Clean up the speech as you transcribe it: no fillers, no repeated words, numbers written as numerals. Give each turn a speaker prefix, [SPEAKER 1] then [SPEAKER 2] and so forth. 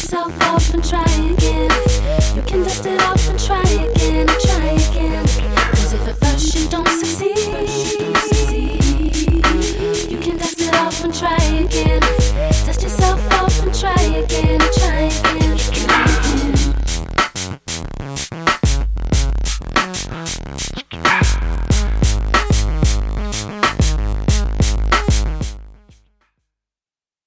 [SPEAKER 1] yourself off and try again. You can dust it off and try again, try